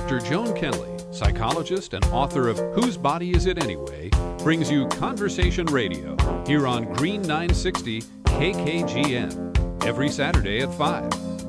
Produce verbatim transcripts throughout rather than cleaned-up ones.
Doctor Joan Kenley, psychologist and author of Whose Body Is It Anyway, brings you Conversation Radio here on Green nine sixty K K G N every Saturday at five.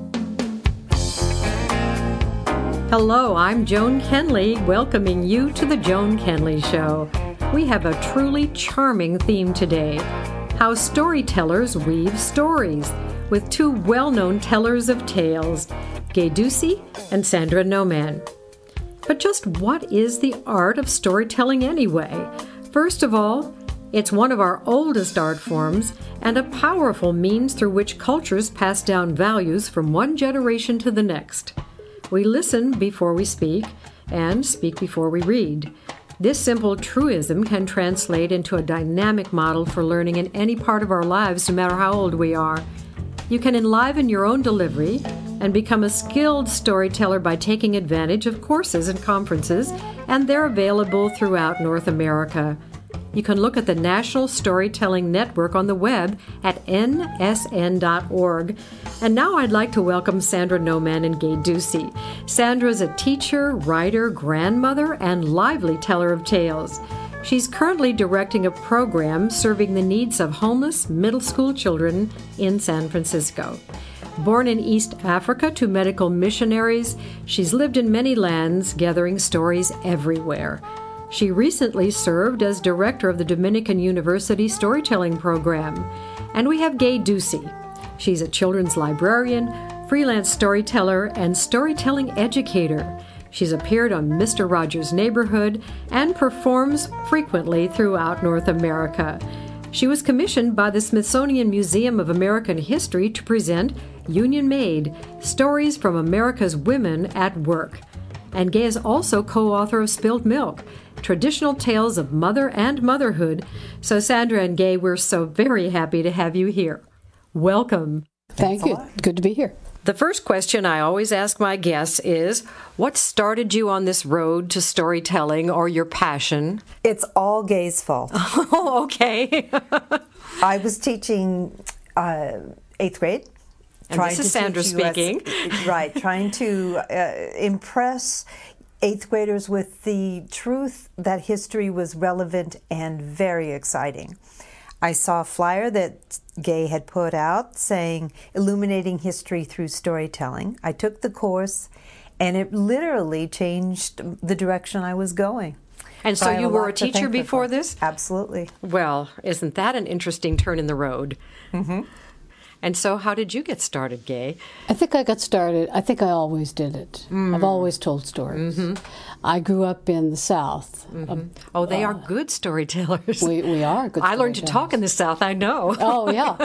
Hello, I'm Joan Kenley, welcoming you to the Joan Kenley Show. We have a truly charming theme today: how storytellers weave stories, with two well-known tellers of tales, Gay Ducey and Sandra Noman. But just what is the art of storytelling anyway? First of all, it's one of our oldest art forms and a powerful means through which cultures pass down values from one generation to the next. We listen before we speak and speak before we read. This simple truism can translate into a dynamic model for learning in any part of our lives, no matter how old we are. You can enliven your own delivery and become a skilled storyteller by taking advantage of courses and conferences, and they're available throughout North America. You can look at the National Storytelling Network on the web at N S N dot org. And now I'd like to welcome Sandra Noman and Gay Ducey. Sandra's a teacher, writer, grandmother, and lively teller of tales. She's currently directing a program serving the needs of homeless middle school children in San Francisco. Born in East Africa to medical missionaries, she's lived in many lands, gathering stories everywhere. She recently served as director of the Dominican University Storytelling Program. And we have Gay Ducey. She's a children's librarian, freelance storyteller, and storytelling educator. She's appeared on Mister Rogers' Neighborhood and performs frequently throughout North America. She was commissioned by the Smithsonian Museum of American History to present Union Made: Stories from America's Women at Work. And Gay is also co-author of Spilt Milk: Traditional Tales of Mother and Motherhood. So Sandra and Gay, we're so very happy to have you here. Welcome. Thank you. Good to be here. The first question I always ask my guests is, what started you on this road to storytelling, or your passion? It's all Gay's fault. Oh, okay. I was teaching uh, eighth grade. And this is Sandra speaking. U S, right, trying to uh, impress eighth graders with the truth that history was relevant and very exciting. I saw a flyer that Gay had put out saying, Illuminating History Through Storytelling. I took the course, and it literally changed the direction I was going. And so you were a teacher before this? Absolutely. Well, isn't that an interesting turn in the road? Mm-hmm. And so how did you get started, Gay? I think I got started, I think I always did it. Mm. I've always told stories. Mm-hmm. I grew up in the South. Mm-hmm. Uh, oh, they uh, are good storytellers. We, we are good I learned to talk in the South, I know. Oh, yeah.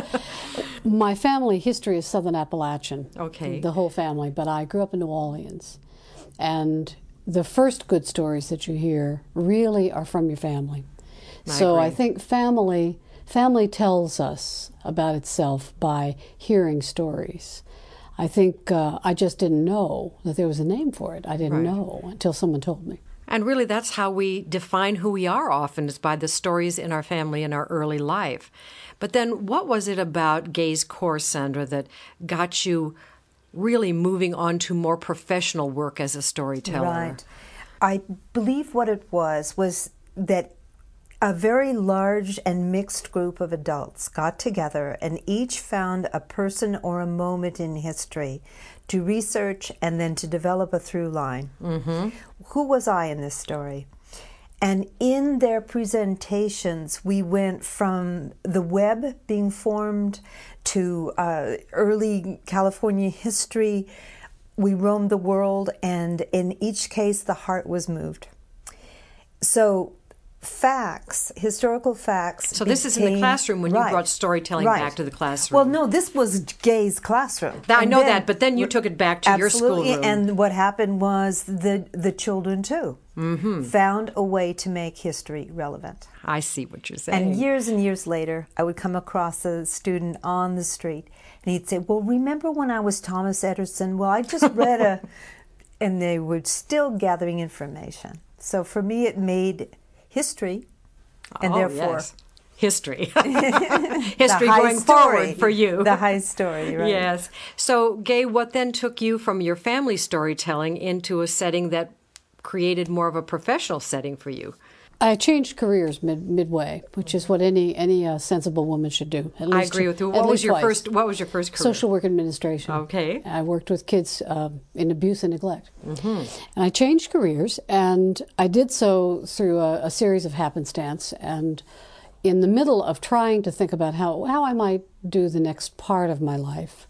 My family history is Southern Appalachian. Okay. The whole family, but I grew up in New Orleans. And the first good stories that you hear really are from your family. I so agree. I think family... Family tells us about itself by hearing stories. I think uh, I just didn't know that there was a name for it. I didn't right. know until someone told me. And really, that's how we define who we are often, is by the stories in our family in our early life. But then what was it about Gay's course, Sandra, that got you really moving on to more professional work as a storyteller? Right. I believe what it was was that a very large and mixed group of adults got together and each found a person or a moment in history to research and then to develop a through line. Mm-hmm. Who was I in this story? And in their presentations, we went from the web being formed to uh, early California history. We roamed the world, and in each case, the heart was moved. So facts, historical facts. So this became, is in the classroom when right, you brought storytelling right. back to the classroom. Well, no, this was Gay's classroom. I and know then, that, but then you took it back to your schoolroom. And what happened was the the children, too, mm-hmm. found a way to make history relevant. I see what you're saying. And years and years later, I would come across a student on the street, and he'd say, well, remember when I was Thomas Edison? Well, I just read a... And they were still gathering information. So for me, it made history, and oh, therefore yes. history. History going story, forward for you. The high story, right? Yes. So, Gay, what then took you from your family storytelling into a setting that created more of a professional setting for you. I changed careers mid, midway, which is what any any uh, sensible woman should do. At I least agree two- with you. at What was least your twice. first? What was your first career? Social work administration. Okay. I worked with kids uh, in abuse and neglect. Mm-hmm. And I changed careers, and I did so through a, a series of happenstance. And in the middle of trying to think about how, how I might do the next part of my life,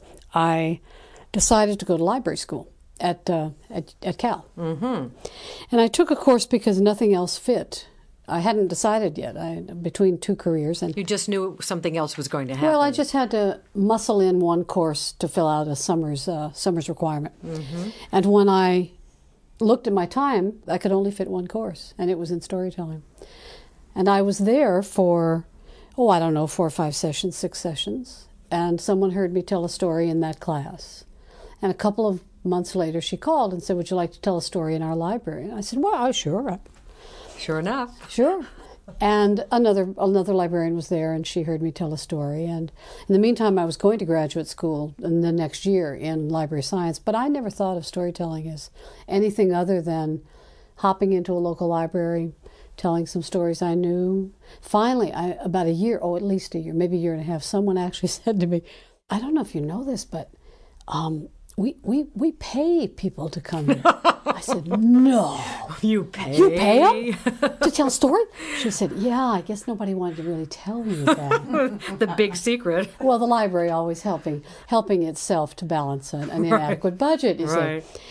I decided to go to library school at uh, at, at Cal. Mm-hmm. And I took a course because nothing else fit. I hadn't decided yet I, between two careers. And You just knew something else was going to happen. well, I just had to muscle in one course to fill out a summer's uh, summer's requirement. Mm-hmm. And when I looked at my time, I could only fit one course, and it was in storytelling. And I was there for, oh, I don't know, four or five sessions, six sessions. And someone heard me tell a story in that class. And a couple of months later, she called and said, would you like to tell a story in our library? And I said, well, sure. Sure enough. Sure. And another another librarian was there, and she heard me tell a story. And in the meantime, I was going to graduate school in the next year in library science, but I never thought of storytelling as anything other than hopping into a local library, telling some stories I knew. Finally, I, about a year, oh, at least a year, maybe a year and a half, someone actually said to me, I don't know if you know this, but um, we, we, we pay people to come here. I said, no. You pay? You pay them to tell a story? She said, yeah, I guess nobody wanted to really tell you that. The big secret. Well, the library always helping helping itself to balance an, an inadequate budget, you Right. see.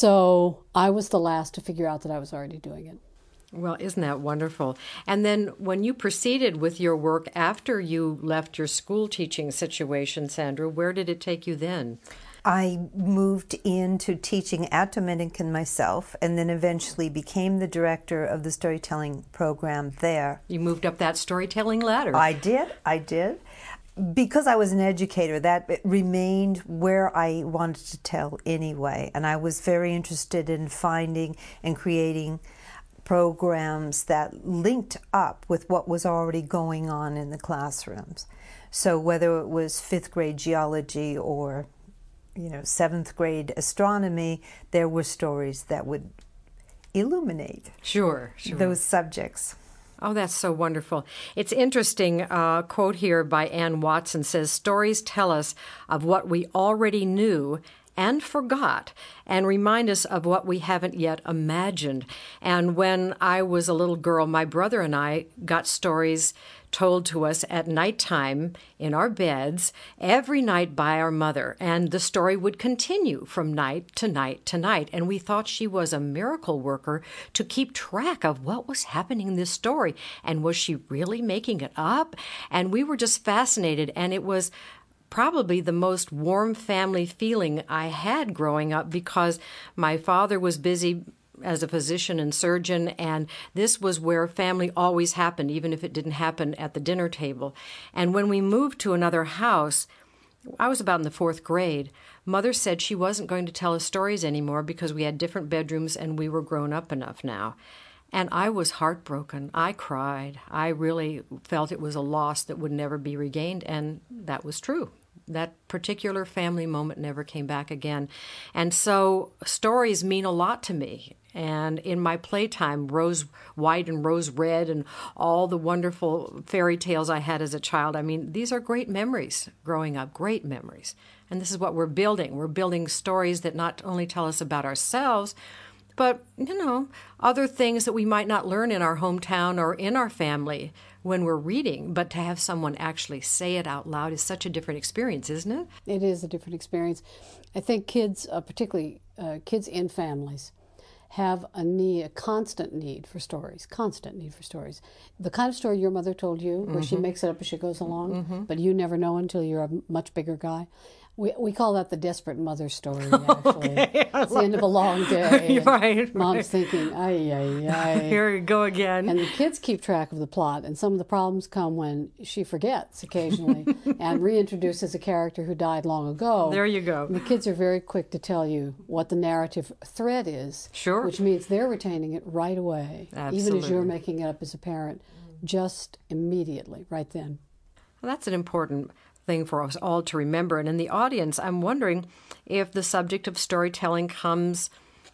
So I was the last to figure out that I was already doing it. Well, isn't that wonderful? And then when you proceeded with your work after you left your school teaching situation, Sandra, where did it take you then? I moved into teaching at Dominican myself, and then eventually became the director of the storytelling program there. You moved up that storytelling ladder. I did, I did. Because I was an educator, that remained where I wanted to tell anyway. And I was very interested in finding and creating programs that linked up with what was already going on in the classrooms. So whether it was fifth grade geology or you know, seventh grade astronomy, there were stories that would illuminate Sure, sure. those subjects. Oh, that's so wonderful. It's interesting. A uh, quote here by Ann Watson says, stories tell us of what we already knew and forgot, and remind us of what we haven't yet imagined. And when I was a little girl, my brother and I got stories told to us at nighttime in our beds every night by our mother, and the story would continue from night to night to night. And we thought she was a miracle worker to keep track of what was happening in this story, and was she really making it up? And we were just fascinated, and it was probably the most warm family feeling I had growing up, because my father was busy as a physician and surgeon, and this was where family always happened, even if it didn't happen at the dinner table. And when we moved to another house, I was about in the fourth grade, Mother said she wasn't going to tell us stories anymore because we had different bedrooms and we were grown up enough now. And I was heartbroken. I cried. I really felt it was a loss that would never be regained, and that was true. That particular family moment never came back again. And so stories mean a lot to me. And in my playtime, Rose White and Rose Red and all the wonderful fairy tales I had as a child, I mean, these are great memories growing up, great memories. And this is what we're building. We're building stories that not only tell us about ourselves, but, you know, other things that we might not learn in our hometown or in our family when we're reading, but to have someone actually say it out loud is such a different experience, isn't it? It is a different experience. I think kids, uh, particularly uh, kids in families, have a need, a constant need for stories, constant need for stories. The kind of story your mother told you, where mm-hmm. she makes it up as she goes along, mm-hmm. but you never know until you're a much bigger guy. We we call that the desperate mother story, actually. Okay. It's the end of a long day. right, Mom's right. thinking, ay, ay, ay. Here you go again. And the kids keep track of the plot, and some of the problems come when she forgets occasionally and reintroduces a character who died long ago. There you go. And the kids are very quick to tell you what the narrative thread is. Sure. Which means they're retaining it right away. Absolutely. Even as you're making it up as a parent, just immediately, right then. Well, that's an important thing for us all to remember. And in the audience, I'm wondering if the subject of storytelling comes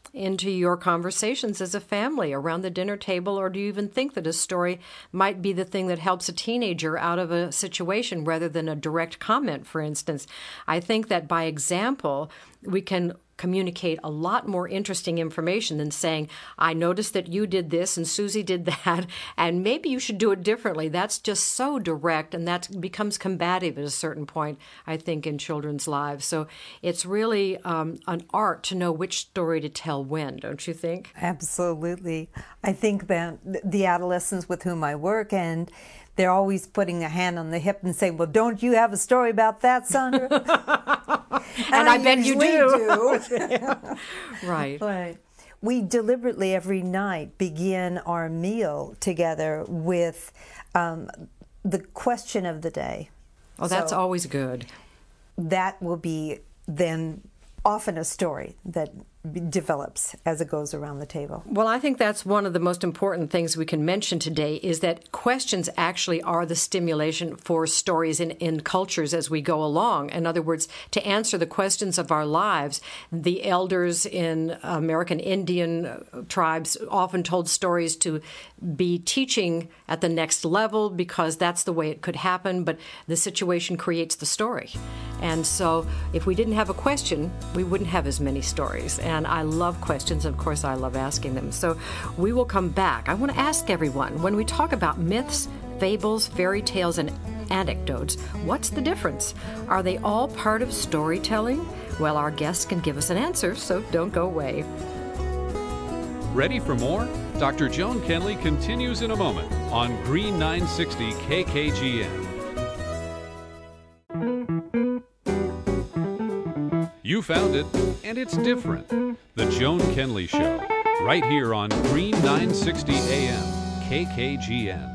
into your conversations as a family around the dinner table, or do you even think that a story might be the thing that helps a teenager out of a situation rather than a direct comment, for instance? I think that by example, we can communicate a lot more interesting information than saying, I noticed that you did this and Susie did that, and maybe you should do it differently. That's just so direct, and that becomes combative at a certain point, I think, in children's lives. So it's really um, an art to know which story to tell when, don't you think? Absolutely. I think about the adolescents with whom I work, and they're always putting a hand on the hip and saying, well, don't you have a story about that, Sandra? and, and I, I bet you do. do. Right. Right. We deliberately every night begin our meal together with um, the question of the day. Oh, that's so always good. That will be then often a story that develops as it goes around the table. Well, I think that's one of the most important things we can mention today is that questions actually are the stimulation for stories in, in cultures as we go along. In other words, to answer the questions of our lives, the elders in American Indian tribes often told stories to be teaching at the next level because that's the way it could happen, but the situation creates the story. And so if we didn't have a question, we wouldn't have as many stories. And I love questions. Of course, I love asking them. So we will come back. I want to ask everyone, when we talk about myths, fables, fairy tales, and anecdotes, what's the difference? Are they all part of storytelling? Well, our guests can give us an answer, so don't go away. Ready for more? Doctor Joan Kenley continues in a moment on Green nine sixty K K G N. You found it, and it's different. The Joan Kenley Show, right here on Green nine sixty A M K K G N.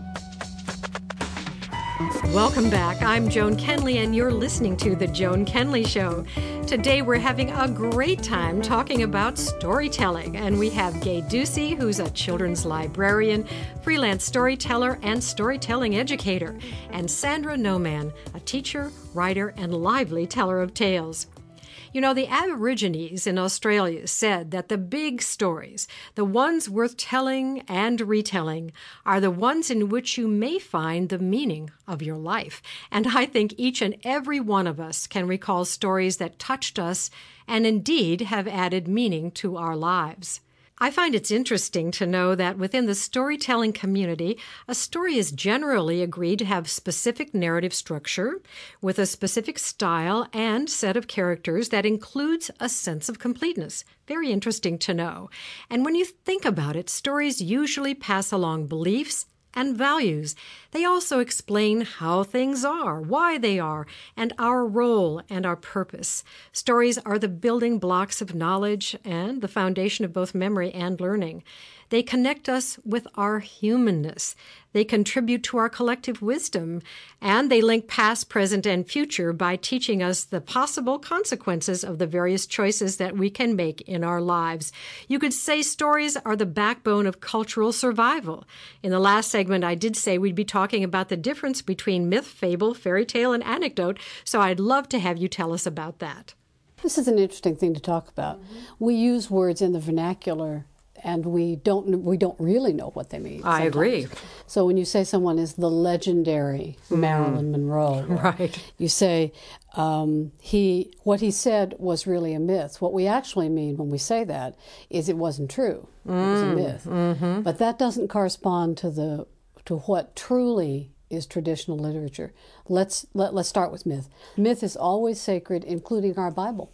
Welcome back. I'm Joan Kenley, and you're listening to The Joan Kenley Show. Today, we're having a great time talking about storytelling, and we have Gay Ducey, who's a children's librarian, freelance storyteller, and storytelling educator, and Sandra Noman, a teacher, writer, and lively teller of tales. You know, the Aborigines in Australia said that the big stories, the ones worth telling and retelling, are the ones in which you may find the meaning of your life. And I think each and every one of us can recall stories that touched us and indeed have added meaning to our lives. I find it's interesting to know that within the storytelling community, a story is generally agreed to have specific narrative structure with a specific style and set of characters that includes a sense of completeness. Very interesting to know. And when you think about it, stories usually pass along beliefs and values. They also explain how things are, why they are, and our role and our purpose. Stories are the building blocks of knowledge and the foundation of both memory and learning. They connect us with our humanness. They contribute to our collective wisdom, and they link past, present, and future by teaching us the possible consequences of the various choices that we can make in our lives. You could say stories are the backbone of cultural survival. In the last segment, I did say we'd be talking about the difference between myth, fable, fairy tale, and anecdote, so I'd love to have you tell us about that. This is an interesting thing to talk about. Mm-hmm. We use words in the vernacular and we don't we don't really know what they mean. I sometimes. agree. So when you say someone is the legendary mm. Marilyn Monroe, right? You say um, he what he said was really a myth. What we actually mean when we say that is it wasn't true. Mm. It was a myth. Mm-hmm. But that doesn't correspond to the to what truly is traditional literature. Let's let, let's start with myth. Myth is always sacred, including our Bible.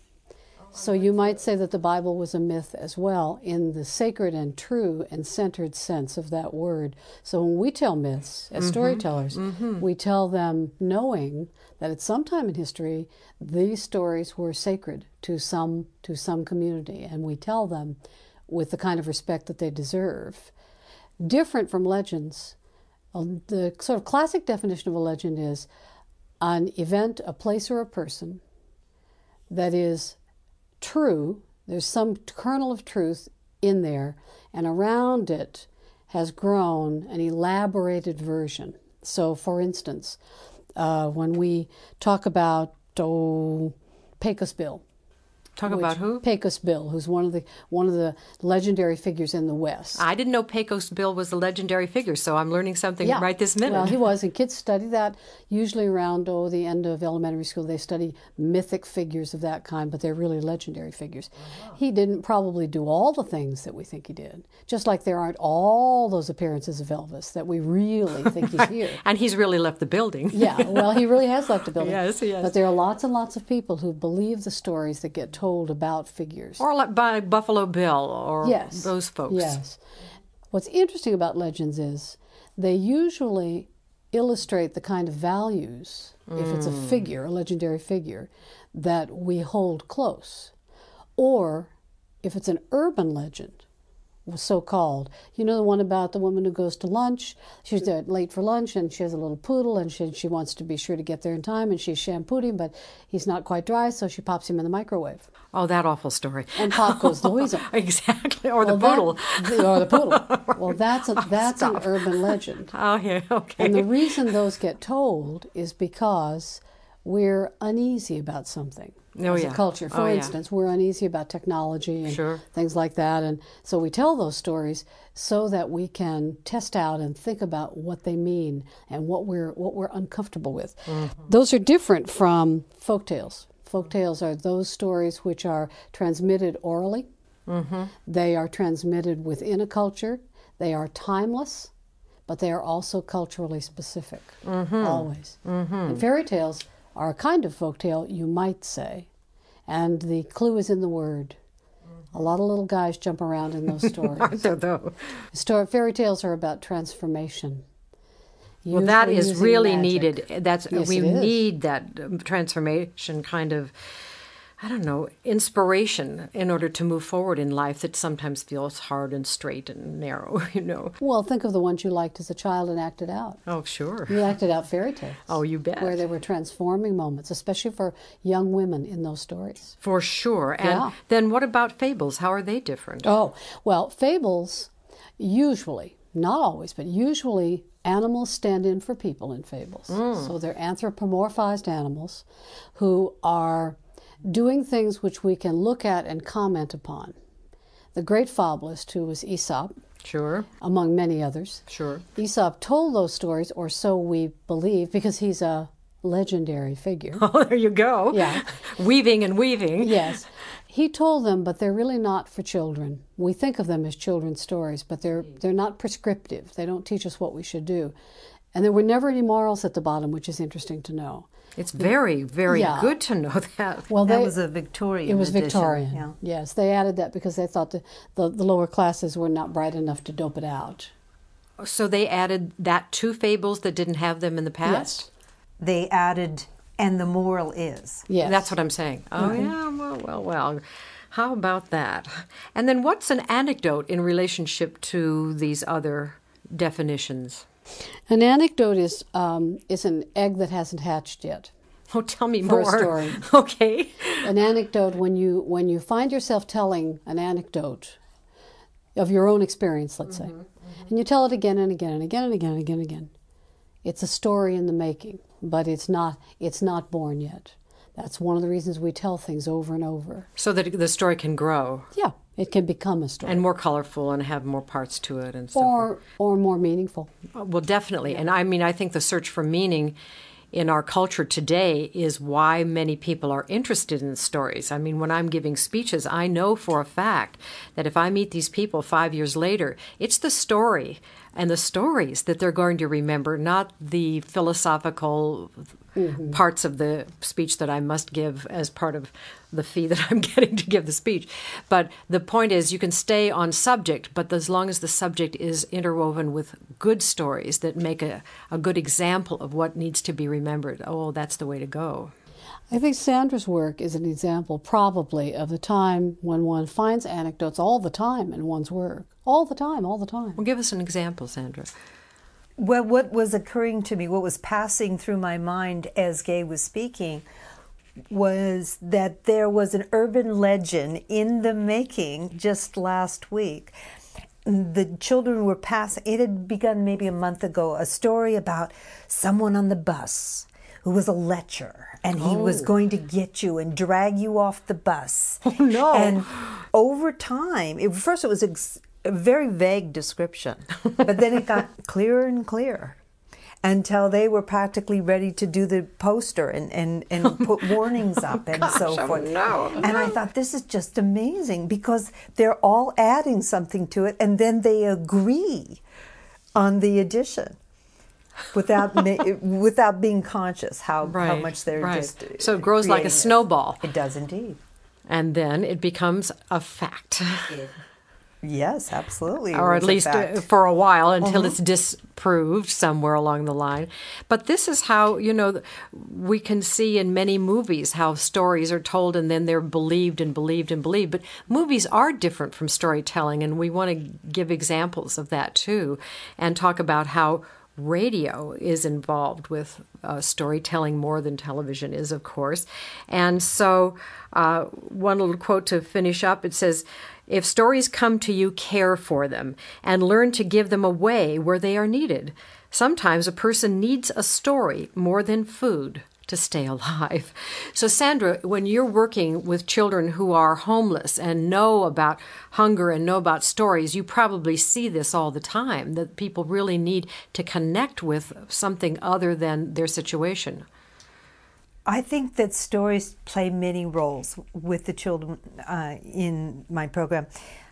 So you might say that the Bible was a myth as well in the sacred and true and centered sense of that word. So when we tell myths as mm-hmm. storytellers, mm-hmm. we tell them knowing that at some time in history, these stories were sacred to some to some community, and we tell them with the kind of respect that they deserve. Different from legends, the sort of classic definition of a legend is an event, a place, or a person that is true, there's some kernel of truth in there, and around it has grown an elaborated version. So, for instance, uh, when we talk about oh, Pecos Bill, Talk which- about who? Pecos Bill, who's one of the one of the legendary figures in the West. I didn't know Pecos Bill was a legendary figure, so I'm learning something right this minute. Well, he was, and kids study that usually around oh the end of elementary school. They study mythic figures of that kind, but they're really legendary figures. Uh-huh. He didn't probably do all the things that we think he did, just like there aren't all those appearances of Elvis that we really think he's here. And he's really left the building. Yeah, well, he really has left the building. Yes, he has. But there are lots and lots of people who believe the stories that get told about figures. Or like by Buffalo Bill or Yes. those folks. Yes. What's interesting about legends is they usually illustrate the kind of values, if it's a figure, a legendary figure, that we hold close. Or if it's an urban legend, so-called. You know the one about the woman who goes to lunch? She's there late for lunch, and she has a little poodle, and she, she wants to be sure to get there in time, and she shampooed him, but he's not quite dry, so she pops him in the microwave. Oh, that awful story. And Pop goes the weasel. Exactly. Or the Well, poodle. that- or the poodle. Well, that's a, that's an stop. urban legend. Oh, yeah, okay. And the reason those get told is because we're uneasy about something. Oh, as yeah. a culture. For Oh, yeah. instance, we're uneasy about technology and Sure. things like that. And so we tell those stories so that we can test out and think about what they mean and what we're what we're uncomfortable with. Mm-hmm. Those are different from folk tales. Folk tales are those stories which are transmitted orally. Mm-hmm. They are transmitted within a culture. They are timeless, but they are also culturally specific, Mm-hmm. always. And fairy tales are a kind of folk tale, you might say, and the clue is in the word. A lot of little guys jump around in those stories. Aren't there, though? Story, fairy tales are about transformation. Well, that Usually is using really magic. needed. That's Yes, we it is. need that um, transformation kind of, I don't know, inspiration in order to move forward in life that sometimes feels hard and straight and narrow, you know. Well, think of the ones you liked as a child and acted out. Oh, sure. You acted out fairy tales. Oh, you bet. Where there were transforming moments, especially for young women in those stories. For sure. And Yeah. then what about fables? How are they different? Oh, well, fables usually, not always, but usually animals stand in for people in fables. So they're anthropomorphized animals who are doing things which we can look at and comment upon. The great fabulist, who was Aesop, Sure, among many others, sure. Aesop told those stories, or so we believe, because he's a legendary figure. Oh, there you go. Yeah. Weaving and weaving. Yes. He told them, but they're really not for children. We think of them as children's stories, but they're they're not prescriptive. They don't teach us what we should do. And there were never any morals at the bottom, which is interesting to know. It's very, very Yeah. good to know that. Well, That they, was a Victorian it was edition, Victorian. yeah. Yes, they added that because they thought the, the, the lower classes were not bright enough to dope it out. So they added that to fables that didn't have them in the past? They added, and the moral is. Yes. That's what I'm saying. Oh, yeah, well, well, well. How about that? And then what's an anecdote in relationship to these other definitions? An anecdote is um, is an egg that hasn't hatched yet. Oh, tell me For a more. story. Okay. An anecdote, when you when you find yourself telling an anecdote of your own experience, let's say, and you tell it again and again and again and again and again and again, it's a story in the making, but it's not it's not born yet. That's one of the reasons we tell things over and over. So that the story can grow Yeah, it can become a story. and more colorful and have more parts to it and so forth. or or more meaningful. Well, definitely. And I mean, I think the search for meaning in our culture today is why many people are interested in stories. I mean, when I'm giving speeches, I know for a fact that if I meet these people five years later, it's the story and the stories that they're going to remember, not the philosophical mm-hmm. parts of the speech that I must give as part of the fee that I'm getting to give the speech. But the point is, you can stay on subject, but as long as the subject is interwoven with good stories that make a, a good example of what needs to be remembered, oh, that's the way to go. I think Sandra's work is an example, probably, of the time when one finds anecdotes all the time in one's work. All the time, all the time. Well, give us an example, Sandra. Well, what was occurring to me, what was passing through my mind as Gay was speaking, was that there was an urban legend in the making just last week. The children were passing, it had begun maybe a month ago, a story about someone on the bus who was a lecher, and he Oh. was going to get you and drag you off the bus. Oh, no. And over time, it, first it was ex- a very vague description, but then it got clearer and clearer until they were practically ready to do the poster and, and, and put warnings up and so oh, forth. no. And I thought, this is just amazing because they're all adding something to it, and then they agree on the addition without ma- without being conscious how, how Right, much they're right. just uh, So it grows like a creating this. snowball. It does indeed. And then it becomes a fact. Yes, absolutely. Or It at was a least fact. uh, for a while until Uh-huh. it's disproved somewhere along the line. But this is how, you know, we can see in many movies how stories are told and then they're believed and believed and believed. But movies are different from storytelling, and we want to give examples of that too and talk about how radio is involved with uh, storytelling more than television is, of course. And so uh, one little quote to finish up, it says, "If stories come to you, care for them and learn to give them away where they are needed. Sometimes a person needs a story more than food to stay alive." So Sandra, when you're working with children who are homeless and know about hunger and know about stories, you probably see this all the time, that people really need to connect with something other than their situation. I think that stories play many roles with the children uh, in my program.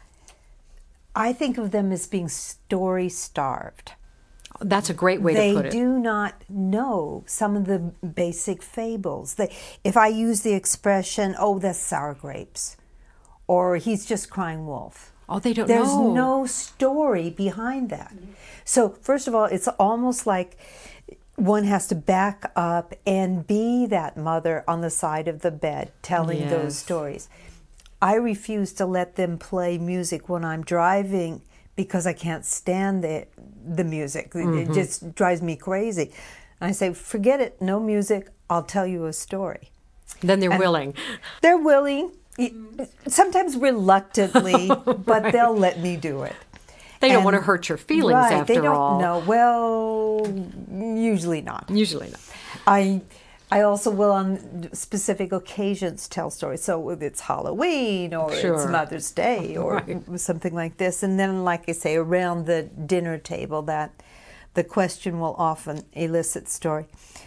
I think of them as being story starved. That's a great way They to put it. do not know some of the basic fables. They, if I use the expression, "Oh, that's sour grapes," or "He's just crying wolf," Oh, they don't there's know. no story behind that. So, first of all, it's almost like one has to back up and be that mother on the side of the bed telling Yes. those stories. I refuse to let them play music when I'm driving because I can't stand the, the music. Mm-hmm. It just drives me crazy. I say, forget it, no music, I'll tell you a story. Then they're And willing. They're willing, sometimes reluctantly, but they'll let me do it. They don't And- want to hurt your feelings right, after they don't, all. No, well, usually not. Usually not. I I also will on specific occasions tell stories. So if it's Halloween or Sure. it's Mother's Day or Right. something like this. And then, like I say, around the dinner table, that the question will often elicit story.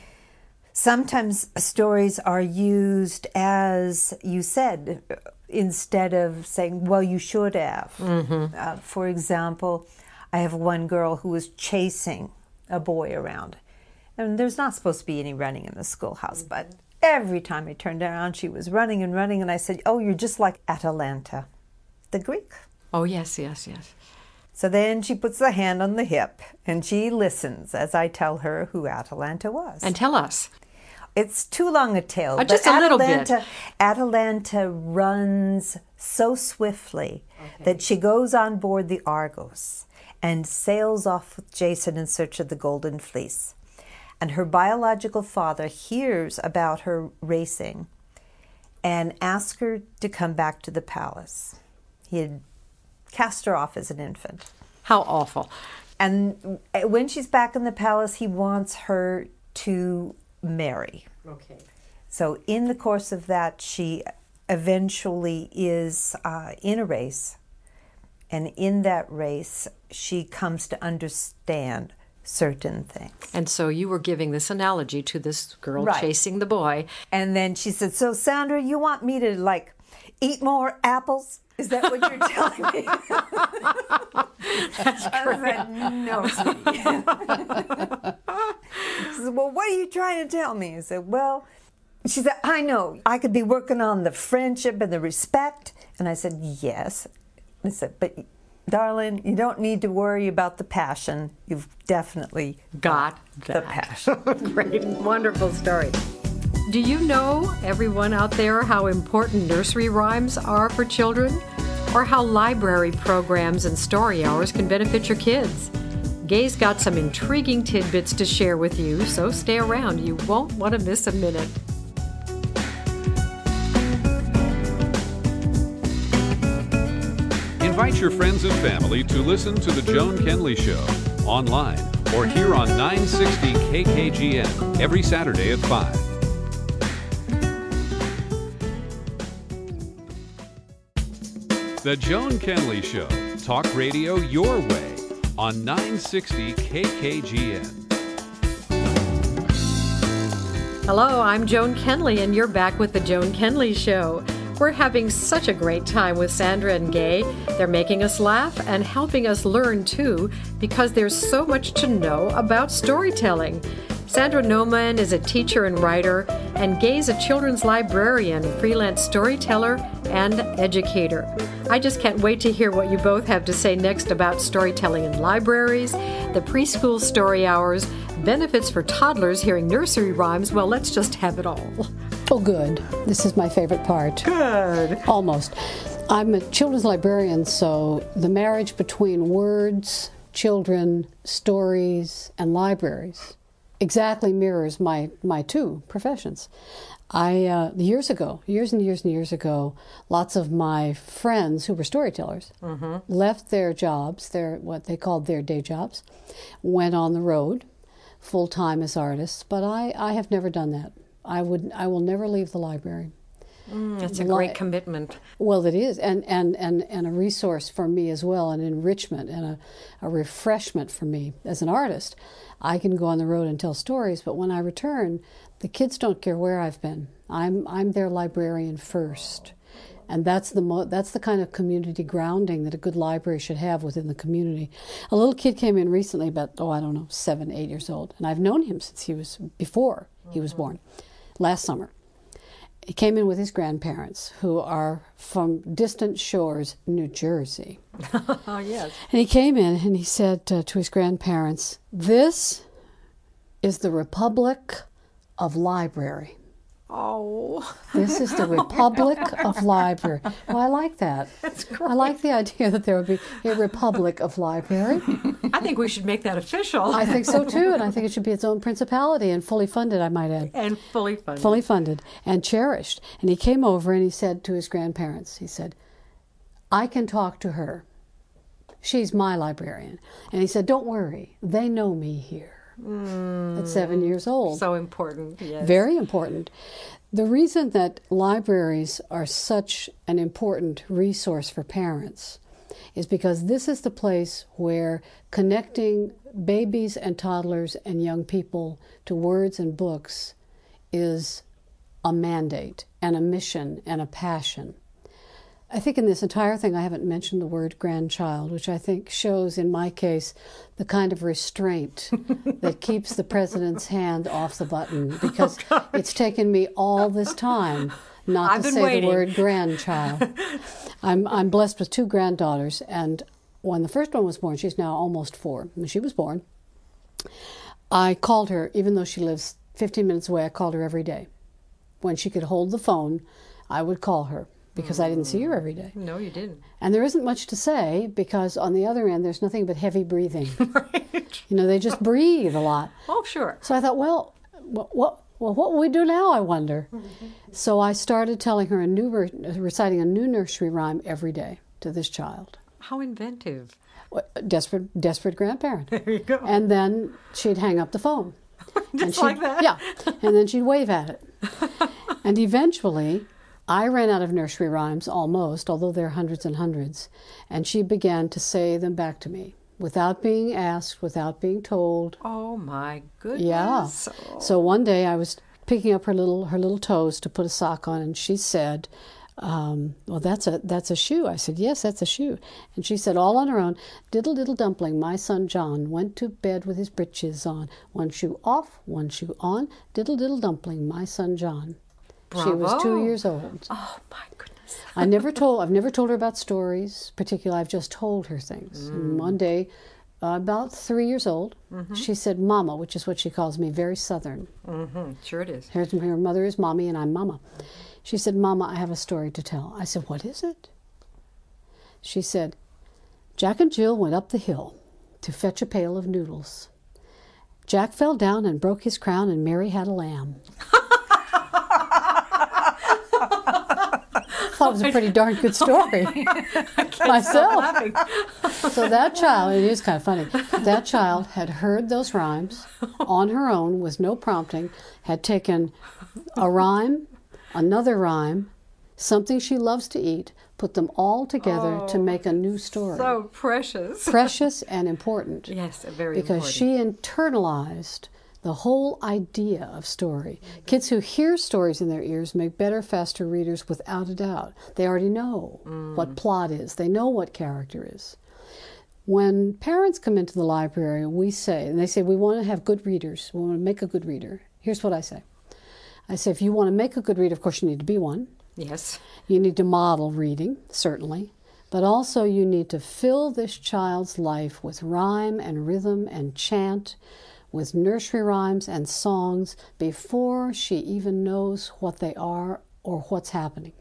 Sometimes stories are used as you said, instead of saying, well, you should have. Mm-hmm. Uh, for example, I have one girl who was chasing a boy around. And there's not supposed to be any running in the schoolhouse, but every time I turned around, she was running and running. And I said, oh, you're just like Atalanta, the Greek. Oh, yes, yes, yes. So then she puts the hand on the hip and she listens as I tell her who Atalanta was. And tell us. It's too long a tale. Oh, just but a little bit. Atalanta, Atalanta runs so swiftly that she goes on board the Argos and sails off with Jason in search of the Golden Fleece. And her biological father hears about her racing and asks her to come back to the palace. He had cast her off as an infant. How awful. And when she's back in the palace, he wants her to marry. Okay. So in the course of that, she eventually is uh, in a race. And in that race, she comes to understand certain things. And so you were giving this analogy to this girl Right. chasing the boy. And then she said, so Sandra, you want me to like eat more apples? Is that what you're telling me? That's I was like, no, sweetie. She said, well, what are you trying to tell me? I said, well, she said, I know. I could be working on the friendship and the respect. And I said, yes. I said, but darling, you don't need to worry about the passion. You've definitely Got the that. passion. Great, wonderful story. Do you know, everyone out there, how important nursery rhymes are for children? Or how library programs and story hours can benefit your kids? Gay's got some intriguing tidbits to share with you, so stay around. You won't want to miss a minute. Invite your friends and family to listen to The Joan Kenley Show online or here on nine sixty K K G N every Saturday at five. The Joan Kenley Show. Talk radio your way on nine sixty K K G N. Hello, I'm Joan Kenley, and you're back with The Joan Kenley Show. We're having such a great time with Sandra and Gay. They're making us laugh and helping us learn, too, because there's so much to know about storytelling. Sandra Noman is a teacher and writer, and Gay's a children's librarian, freelance storyteller, and educator. I just can't wait to hear what you both have to say next about storytelling in libraries, the preschool story hours, benefits for toddlers hearing nursery rhymes. Well, let's just have it all. Oh, good. This is my favorite part. Good. Almost. I'm a children's librarian, so the marriage between words, children, stories, and libraries exactly mirrors my, my two professions. I uh, years ago, years and years and years ago, lots of my friends who were storytellers mm-hmm. left their jobs, their what they called their day jobs, went on the road full-time as artists, but I, I have never done that. I would I will never leave the library. Mm, that's a great commitment. Well, it is, and, and, and, and a resource for me as well, an enrichment and a, a refreshment for me as an artist. I can go on the road and tell stories, but when I return, the kids don't care where I've been. I'm I'm their librarian first, and that's the mo- that's the kind of community grounding that a good library should have within the community. A little kid came in recently, about oh I don't know seven, eight years old, and I've known him since he was before he was born, last summer. He came in with his grandparents, who are from distant shores, New Jersey. Oh, yes. And he came in and he said uh, to his grandparents, "This is the Republic of Library." Oh. This is the Republic of Library. Well, I like that. That's great. I like the idea that there would be a Republic of Library. I think we should make that official. I think so, too, and I think it should be its own principality and fully funded, I might add. And fully funded. Fully funded and cherished. And he came over and he said to his grandparents, he said, "I can talk to her. She's my librarian." And he said, "Don't worry, they know me here." Mm, at seven years old. So important, yes. Very important. The reason that libraries are such an important resource for parents is because this is the place where connecting babies and toddlers and young people to words and books is a mandate and a mission and a passion. I think in this entire thing I haven't mentioned the word grandchild, which I think shows, in my case, the kind of restraint that keeps the president's hand off the button, because oh, it's taken me all this time not I've to been say waiting. the word grandchild. I'm I'm blessed with two granddaughters, and when the first one was born, she's now almost four. When she was born, I called her, even though she lives fifteen minutes away, I called her every day. When she could hold the phone, I would call her, because I didn't see her every day. No, you didn't. And there isn't much to say, because on the other end, there's nothing but heavy breathing. Right. You know, they just breathe a lot. Oh, sure. So I thought, well, what, what, well, what will we do now, I wonder? Mm-hmm. So I started telling her a new, reciting a new nursery rhyme every day to this child. How inventive. Desperate, desperate grandparent. There you go. And then she'd hang up the phone. Just like that? Yeah. And then she'd wave at it. And eventually, I ran out of nursery rhymes almost, although there are hundreds and hundreds, and she began to say them back to me without being asked, without being told. Oh my goodness. Yeah. Oh. So one day I was picking up her little her little toes to put a sock on, and she said, um, well, that's a that's a shoe. I said, yes, that's a shoe. And she said, all on her own, diddle diddle dumpling, my son John went to bed with his breeches on. One shoe off, one shoe on, diddle diddle dumpling, my son John. Bravo. She was two years old. Oh my goodness. I never told. I've never told her about stories, particularly. I've just told her things. Mm. And one day, uh, about three years old, mm-hmm. she said, "Mama," which is what she calls me, very Southern. Mm-hmm. Sure it is. Her, her mother is Mommy, and I'm Mama. She said, "Mama, I have a story to tell." I said, "What is it?" She said, "Jack and Jill went up the hill to fetch a pail of noodles. Jack fell down and broke his crown, and Mary had a lamb." thought it was a pretty darn good story myself. So that child, it is kind of funny, that child had heard those rhymes on her own with no prompting, had taken a rhyme, another rhyme, something she loves to eat, put them all together oh, to make a new story. So precious. Precious and important. Yes, very because important. Because she internalized the whole idea of story. Mm-hmm. Kids who hear stories in their ears make better, faster readers without a doubt. They already know mm. what plot is. They know what character is. When parents come into the library, we say, and they say, we want to have good readers. We want to make a good reader. Here's what I say. I say, if you want to make a good reader, of course you need to be one. Yes. You need to model reading, certainly. But also you need to fill this child's life with rhyme and rhythm and chant, with nursery rhymes and songs before she even knows what they are or what's happening.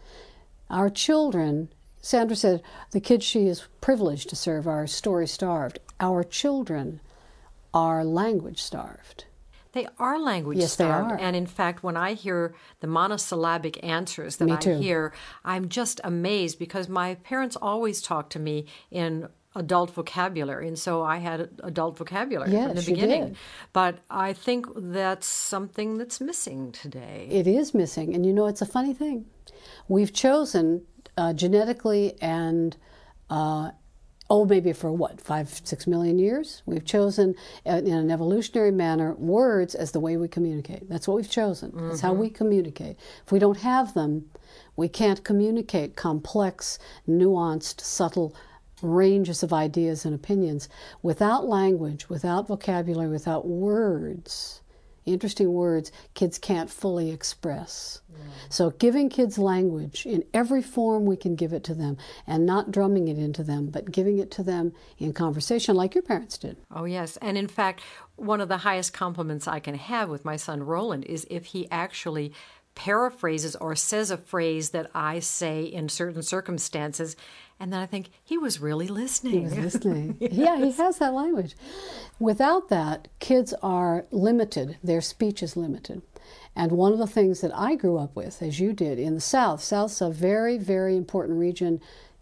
Our children, Sandra said, the kids she is privileged to serve are story-starved. Our children are language-starved. They are language yes, starved. They are. And in fact, when I hear the monosyllabic answers that me I too. hear, I'm just amazed because my parents always talked to me in adult vocabulary, and so I had adult vocabulary yes, from the you beginning. Did. But I think that's something that's missing today. It is missing. And you know, it's a funny thing. We've chosen uh, genetically and uh, Oh, maybe for what, five, six million years? We've chosen, in an evolutionary manner, words as the way we communicate. That's what we've chosen. Mm-hmm. That's how we communicate. If we don't have them, we can't communicate complex, nuanced, subtle ranges of ideas and opinions. Without language, without vocabulary, without words, interesting words, kids can't fully express. Mm. So giving kids language in every form we can give it to them, and not drumming it into them, but giving it to them in conversation like your parents did. Oh, yes. And in fact, one of the highest compliments I can have with my son Roland is if he actually paraphrases or says a phrase that I say in certain circumstances, and then I think, he was really listening. He was listening. Yes. Yeah, he has that language. Without that, kids are limited. Their speech is limited. And one of the things that I grew up with, as you did, in the South, South's a very, very important region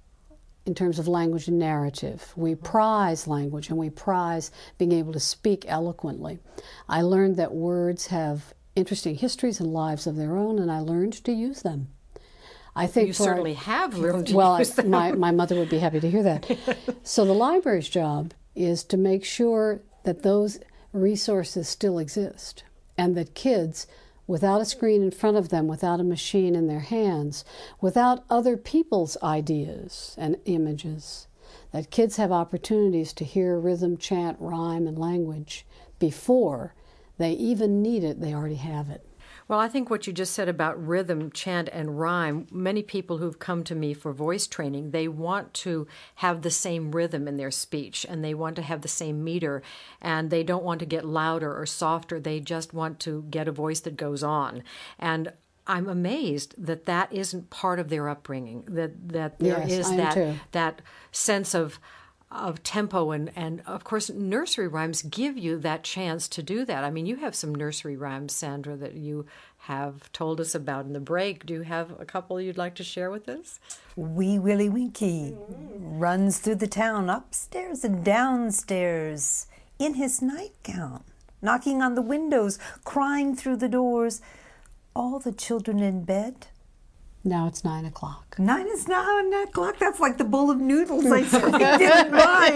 in terms of language and narrative. We prize language, and we prize being able to speak eloquently. I learned that words have interesting histories and lives of their own, and I learned to use them. I think you for, certainly have learned to well, use them. my, my mother would be happy to hear that. So the library's job is to make sure that those resources still exist, and that kids, without a screen in front of them, without a machine in their hands, without other people's ideas and images, that kids have opportunities to hear rhythm, chant, rhyme, and language before they even need it. They already have it. Well, I think what you just said about rhythm, chant, and rhyme, many people who've come to me for voice training, they want to have the same rhythm in their speech, and they want to have the same meter, and they don't want to get louder or softer. They just want to get a voice that goes on. And I'm amazed that that isn't part of their upbringing, that, that there yes, is I am that too. that sense of of tempo, and, and of course nursery rhymes give you that chance to do that. I mean, you have some nursery rhymes, Sandra, that you have told us about in the break. Do you have a couple you'd like to share with us? Wee Willie Winkie runs through the town, upstairs and downstairs, in his nightgown, knocking on the windows, crying through the doors. All the children in bed. Now it's nine o'clock. Nine is now nine o'clock. That's like the bowl of noodles I didn't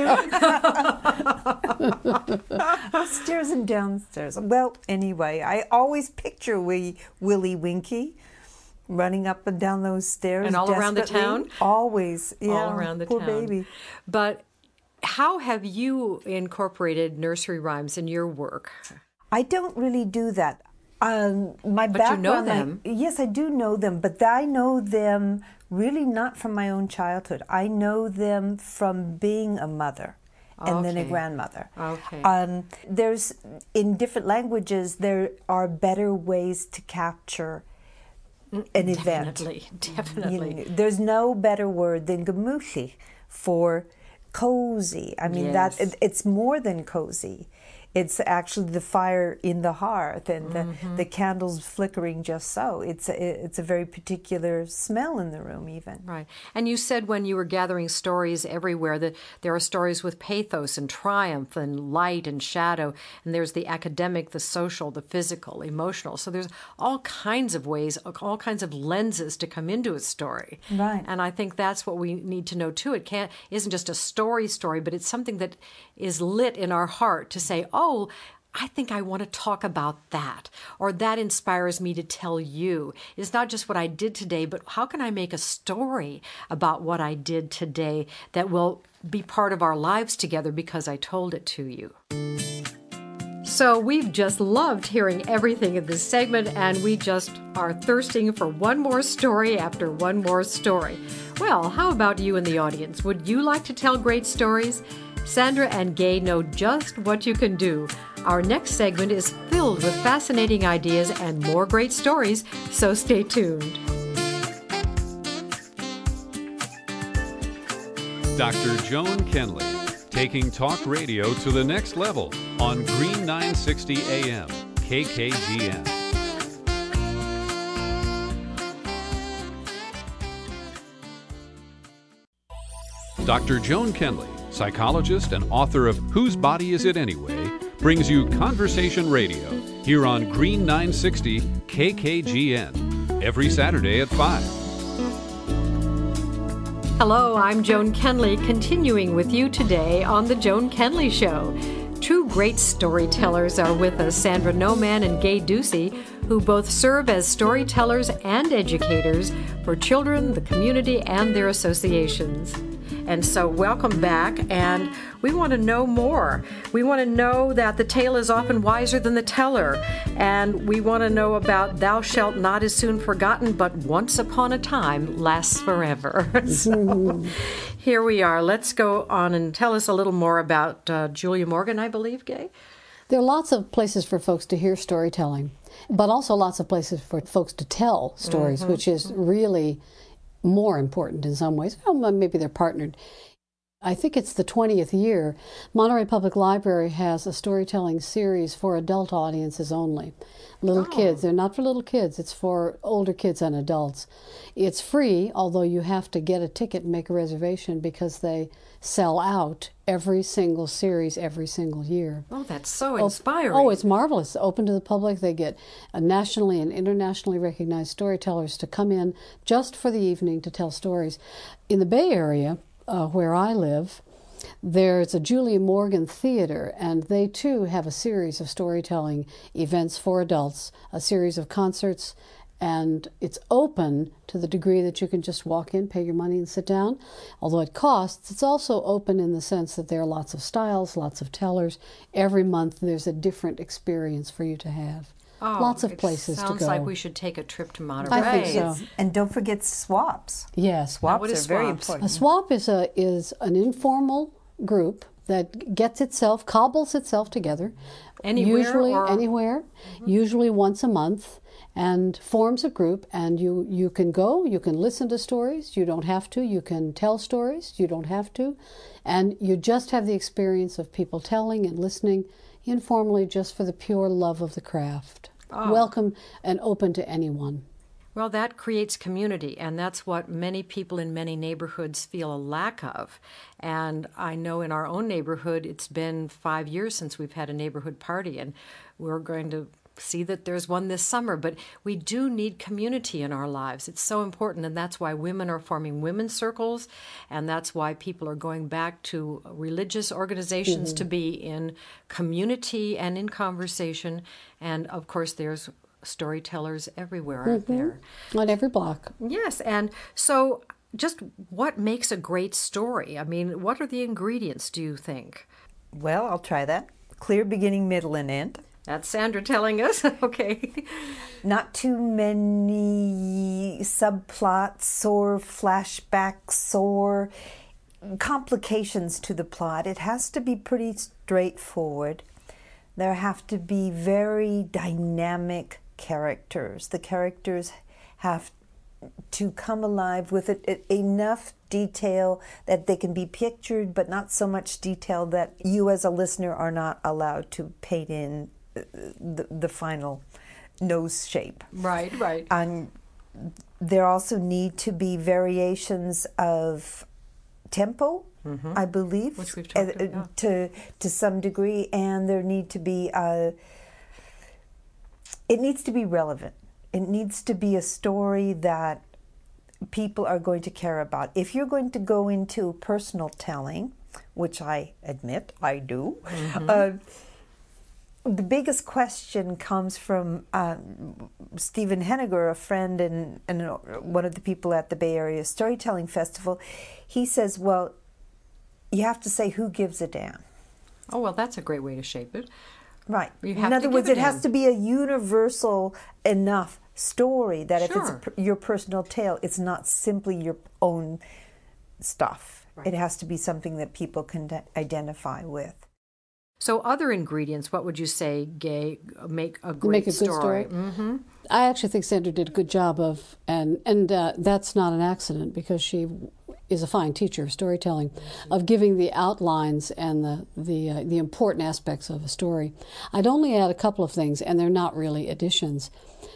buy. Upstairs and downstairs. Well, anyway, I always picture Wee Willie Winkie running up and down those stairs. And all around the town? Always. Yeah, all around the poor town. baby. But how have you incorporated nursery rhymes in your work? I don't really do that. Um, my but background, you know them. I, yes, I do know them, but I know them really not from my own childhood. I know them from being a mother and okay. then a grandmother. Okay. Um, there's, in different languages, there are better ways to capture an event. Definitely, definitely. You know, there's no better word than gemütlich for cozy. I mean, yes. that it, it's more than cozy. It's actually the fire in the hearth and the, Mm-hmm. the candles flickering just so. It's a, it's a very particular smell in the room even. Right. And you said when you were gathering stories everywhere that there are stories with pathos and triumph and light and shadow, and there's the academic, the social, the physical, emotional. So there's all kinds of ways, all kinds of lenses to come into a story. Right. And I think that's what we need to know too. It can't isn't just a story story, but it's something that is lit in our heart to say, oh, I think I want to talk about that, or that inspires me to tell you. It's not just what I did today, but how can I make a story about what I did today that will be part of our lives together because I told it to you. So we've just loved hearing everything in this segment, and we just are thirsting for one more story after one more story. Well, how about you in the audience? Would you like to tell great stories? Sandra and Gay know just what you can do. Our next segment is filled with fascinating ideas and more great stories, so stay tuned. Doctor Joan Kenley, taking talk radio to the next level on Green nine sixty A M, K K G M. Doctor Joan Kenley, psychologist and author of Whose Body Is It Anyway?, brings you Conversation Radio here on Green nine sixty K K G N every Saturday at five. Hello, I'm Joan Kenley, continuing with you today on The Joan Kenley Show. Two great storytellers are with us, Sandra Noman and Gay Ducey, who both serve as storytellers and educators for children, the community, and their associations. And so welcome back, and we want to know more. We want to know that the tale is often wiser than the teller, and we want to know about thou shalt not is soon forgotten, but once upon a time lasts forever. So here we are. Let's go on and tell us a little more about uh, Julia Morgan, I believe, Gay. There are lots of places for folks to hear storytelling, but also lots of places for folks to tell stories, mm-hmm. which is really more important in some ways. Well, maybe they're partnered. I think it's the twentieth year. Monterey Public Library has a storytelling series for adult audiences only. Little oh. kids. They're not for little kids. It's for older kids and adults. It's free, although you have to get a ticket and make a reservation because they sell out every single series every single year. Oh, that's so inspiring. Oh, it's marvelous. Open to the public. They get nationally and internationally recognized storytellers to come in just for the evening to tell stories. In the Bay Area, uh, where I live, there's a Julia Morgan Theater, and they too have a series of storytelling events for adults, a series of concerts, and it's open to the degree that you can just walk in, pay your money, and sit down. Although it costs, it's also open in the sense that there are lots of styles, lots of tellers. Every month there's a different experience for you to have. Oh, lots of places to go. Sounds like we should take a trip to Monterey. I think so. And don't forget swaps. Yes. Swaps what are is very swaps? important. A swap is a is an informal group that gets itself, cobbles itself together. Anywhere? Usually or? anywhere, mm-hmm. usually once a month, and forms a group, and you, you can go, you can listen to stories, you don't have to, you can tell stories, you don't have to, and you just have the experience of people telling and listening informally just for the pure love of the craft. Oh. Welcome and open to anyone. Well, that creates community, and that's what many people in many neighborhoods feel a lack of. And I know in our own neighborhood, it's been five years since we've had a neighborhood party, and we're going to see that there's one this summer. But we do need community in our lives. It's so important, and that's why women are forming women's circles, and that's why people are going back to religious organizations mm-hmm. to be in community and in conversation. And, of course, there's storytellers everywhere, aren't mm-hmm. there? On every block. Yes, and so just what makes a great story? I mean, what are the ingredients, do you think? Well, I'll try that. Clear beginning, middle, and end. That's Sandra telling us. Okay. Not too many subplots or flashbacks or complications to the plot. It has to be pretty straightforward. There have to be very dynamic characters. The characters have to come alive with it, it, enough detail that they can be pictured, but not so much detail that you as a listener are not allowed to paint in the, the final nose shape. Right, right. And there also need to be variations of tempo, mm-hmm. I believe, which we've talked uh, about. to to some degree, and there need to be uh, it needs to be relevant. It needs to be a story that people are going to care about. If you're going to go into personal telling, which I admit I do, mm-hmm. uh, the biggest question comes from uh, Stephen Henniger, a friend and, and one of the people at the Bay Area Storytelling Festival. He says, well, you have to say who gives a damn. Oh, well, that's a great way to shape it. Right. You have In other to words, give it a has damn. to be a universal enough story that Sure. if it's a, per- your personal tale, it's not simply your own stuff. Right. It has to be something that people can de- identify with. So other ingredients, what would you say, Gay, make a great Make a good story? story. Mm-hmm. I actually think Sandra did a good job of, and and uh, that's not an accident because she is a fine teacher of storytelling, of giving the outlines and the the uh, the important aspects of a story. I'd only add a couple of things, and they're not really additions.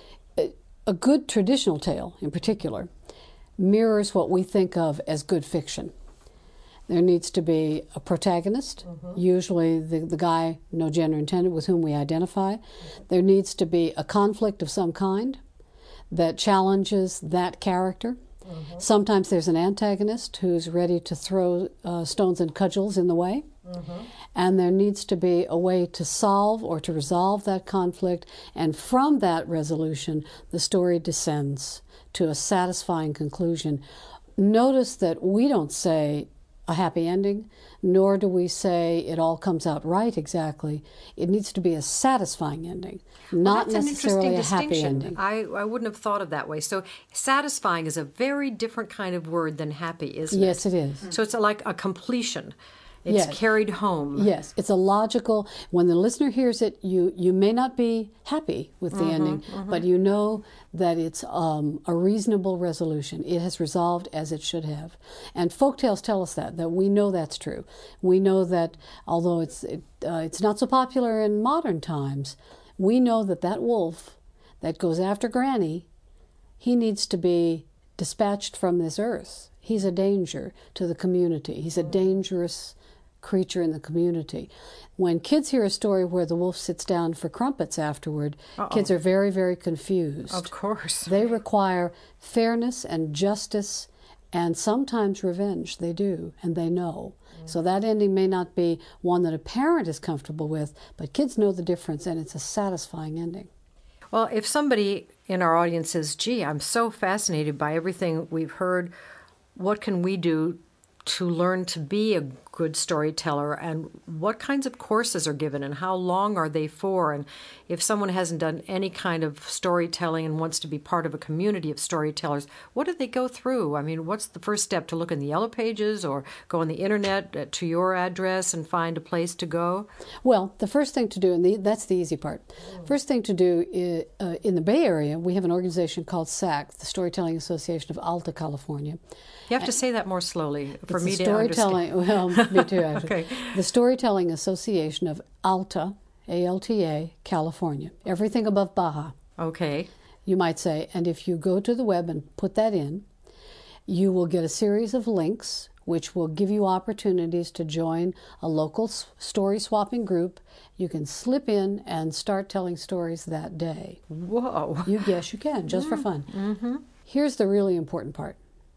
A, a good traditional tale, in particular, mirrors what we think of as good fiction. There needs to be a protagonist, mm-hmm. usually the, the guy, no gender intended, with whom we identify. Mm-hmm. There needs to be a conflict of some kind that challenges that character. Mm-hmm. Sometimes there's an antagonist who's ready to throw uh, stones and cudgels in the way. Mm-hmm. And there needs to be a way to solve or to resolve that conflict. And from that resolution, the story descends to a satisfying conclusion. Notice that we don't say a happy ending, nor do we say it all comes out right exactly. It needs to be a satisfying ending, not well, necessarily a happy ending. I, I wouldn't have thought of that way. So satisfying is a very different kind of word than happy, isn't it? Yes, it is. So it's like a completion. It's Yes. carried home. Yes, it's a logical, when the listener hears it, you, you may not be happy with the Mm-hmm, ending, mm-hmm. but you know that it's um, a reasonable resolution. It has resolved as it should have. And folktales tell us that, that we know that's true. We know that, although it's, it, uh, it's not so popular in modern times, we know that that wolf that goes after Granny, he needs to be dispatched from this earth. He's a danger to the community. He's a dangerous creature in the community. When kids hear a story where the wolf sits down for crumpets afterward, Uh-oh. kids are very, very confused. Of course. They require fairness and justice and sometimes revenge. They do, and they know. Mm. So that ending may not be one that a parent is comfortable with, but kids know the difference, and it's a satisfying ending. Well, if somebody in our audience says, gee, I'm so fascinated by everything we've heard, what can we do to learn to be a good storyteller, and what kinds of courses are given and how long are they for? And if someone hasn't done any kind of storytelling and wants to be part of a community of storytellers, what do they go through? I mean, what's the first step? To look in the Yellow Pages or go on the internet to your address and find a place to go? Well, the first thing to do, and the, that's the easy part, first thing to do is, uh, in the Bay Area, we have an organization called S A C, the Storytelling Association of Alta California. You have to say that more slowly for it's me the to storytelling, understand. Well, me too, actually. Okay. The Storytelling Association of Alta, A L T A, California. Everything above Baja, Okay. you might say. And if you go to the web and put that in, you will get a series of links which will give you opportunities to join a local s- story swapping group. You can slip in and start telling stories that day. Whoa. You Yes, you can, just for fun. Mm-hmm. Here's the really important part.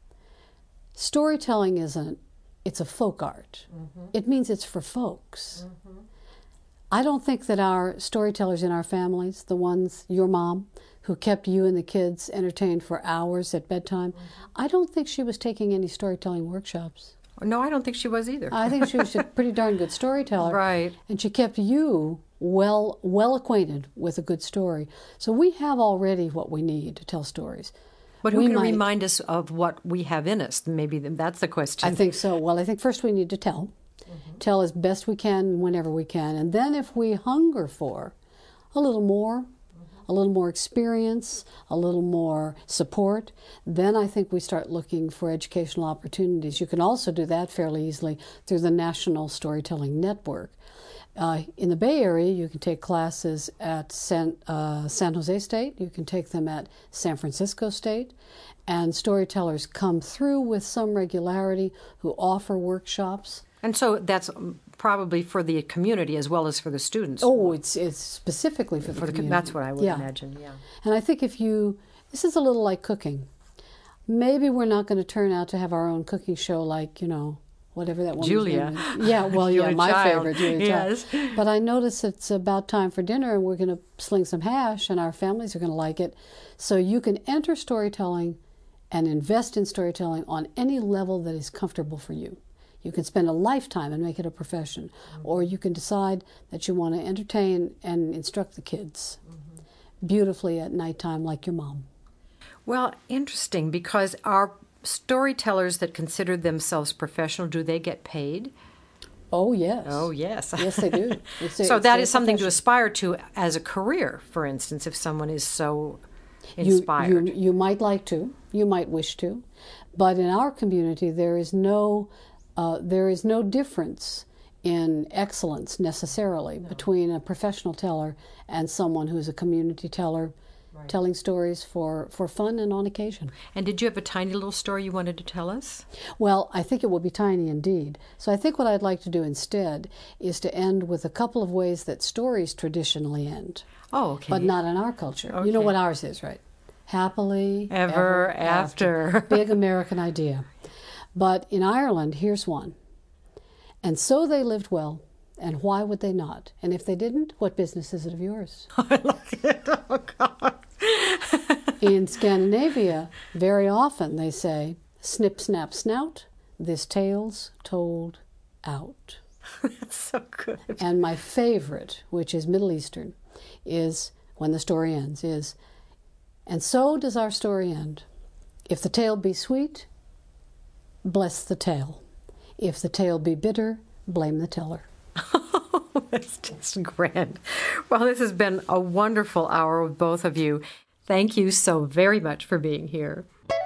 Storytelling isn't, it's a folk art. Mm-hmm. It means it's for folks. Mm-hmm. I don't think that our storytellers in our families, the ones, your mom, who kept you and the kids entertained for hours at bedtime, mm-hmm. I don't think she was taking any storytelling workshops. No, I don't think she was either. I think she was a pretty darn good storyteller. Right. And she kept you well well acquainted with a good story. So we have already what we need to tell stories. But who we can might, remind us of what we have in us? Maybe that's the question. I think so. Well, I think first we need to tell. Mm-hmm. Tell as best we can whenever we can. And then if we hunger for a little more, mm-hmm. a little more experience, a little more support, then I think we start looking for educational opportunities. You can also do that fairly easily through the National Storytelling Network. Uh, in the Bay Area, you can take classes at San, uh, San Jose State, you can take them at San Francisco State, and storytellers come through with some regularity who offer workshops. And so that's probably for the community as well as for the students. Oh, it's it's specifically for the for the, community. That's what I would yeah. imagine, yeah. And I think if you, this is a little like cooking. Maybe we're not going to turn out to have our own cooking show like, you know, whatever that woman's Julia. name is. Yeah, well, Julia yeah, my Child. favorite, Julia Yes. Child. But I notice it's about time for dinner and we're going to sling some hash and our families are going to like it. So you can enter storytelling and invest in storytelling on any level that is comfortable for you. You can spend a lifetime and make it a profession, mm-hmm. or you can decide that you want to entertain and instruct the kids mm-hmm. beautifully at nighttime like your mom. Well, interesting, because our storytellers that consider themselves professional, do they get paid? Oh, yes. Oh, yes. Yes, they do. It's a, so it's that a is something to profession. aspire to as a career, for instance, if someone is so You, inspired. you, you might like to, you might wish to, but in our community there is no, uh, there is no difference in excellence necessarily no. between a professional teller and someone who's a community teller. Right. Telling stories for, for fun and on occasion. And did you have a tiny little story you wanted to tell us? Well, I think it will be tiny indeed. So I think what I'd like to do instead is to end with a couple of ways that stories traditionally end. Oh, okay. But not in our culture. Okay. You know what ours is, right? Happily ever, ever after. after. Big American idea. But in Ireland, here's one. And so they lived well. And why would they not? And if they didn't, what business is it of yours? I like it. Oh, God. In Scandinavia, very often they say, snip, snap, snout, this tale's told out. That's so good. And my favorite, which is Middle Eastern, is, when the story ends, is, and so does our story end. If the tale be sweet, bless the tale. If the tale be bitter, blame the teller. Oh, that's just grand. Well, this has been a wonderful hour with both of you. Thank you so very much for being here.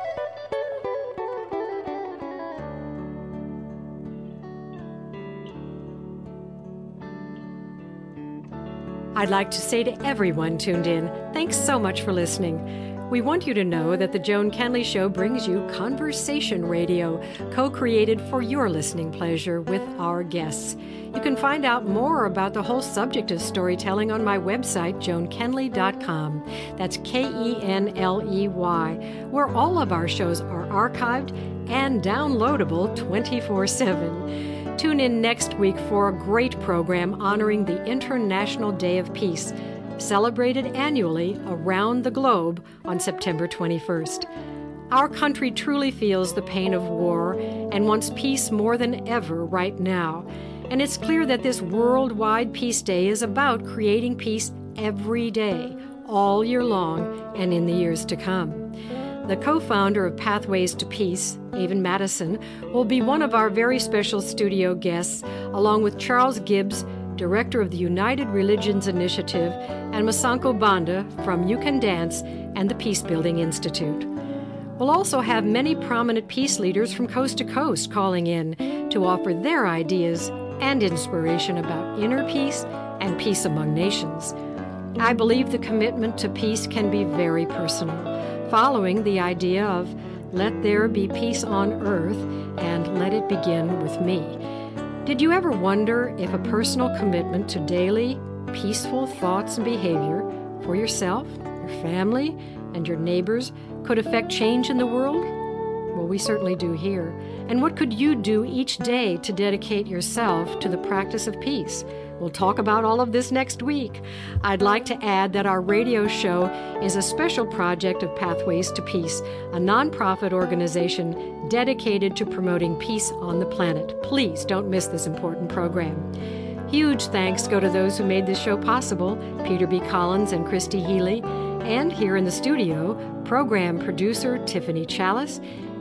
I'd like to say to everyone tuned in, thanks so much for listening. We want you to know that the Joan Kenley Show brings you conversation radio, co-created for your listening pleasure with our guests. You can find out more about the whole subject of storytelling on my website, joan kenley dot com. That's K E N L E Y, where all of our shows are archived and downloadable twenty-four seven. Tune in next week for a great program honoring the International Day of Peace, celebrated annually around the globe on September twenty-first. Our country truly feels the pain of war and wants peace more than ever right now. And it's clear that this worldwide Peace Day is about creating peace every day, all year long, and in the years to come. The co-founder of Pathways to Peace, Avon Madison, will be one of our very special studio guests, along with Charles Gibbs, director of the United Religions Initiative, and Masanko Banda from You Can Dance and the Peace Building Institute. We'll also have many prominent peace leaders from coast to coast calling in to offer their ideas and inspiration about inner peace and peace among nations. I believe the commitment to peace can be very personal, following the idea of let there be peace on earth and let it begin with me. Did you ever wonder if a personal commitment to daily, peaceful thoughts and behavior for yourself, your family, and your neighbors could affect change in the world? Well, we certainly do here. And what could you do each day to dedicate yourself to the practice of peace? We'll talk about all of this next week. I'd like to add that our radio show is a special project of Pathways to Peace, a nonprofit organization dedicated to promoting peace on the planet. Please don't miss this important program. Huge thanks go to those who made this show possible, Peter B. Collins and Christy Healy, and here in the studio, program producer Tiffany Chalice,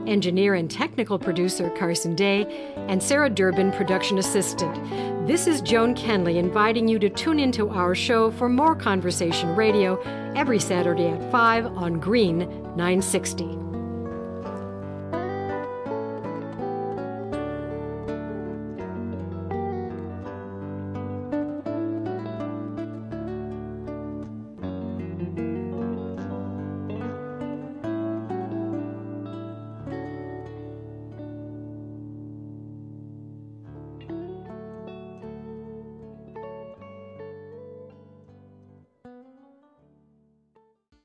engineer and technical producer Carson Day, and Sarah Durbin, production assistant. This is Joan Kenley inviting you to tune into our show for more Conversation Radio every Saturday at five on Green nine sixty.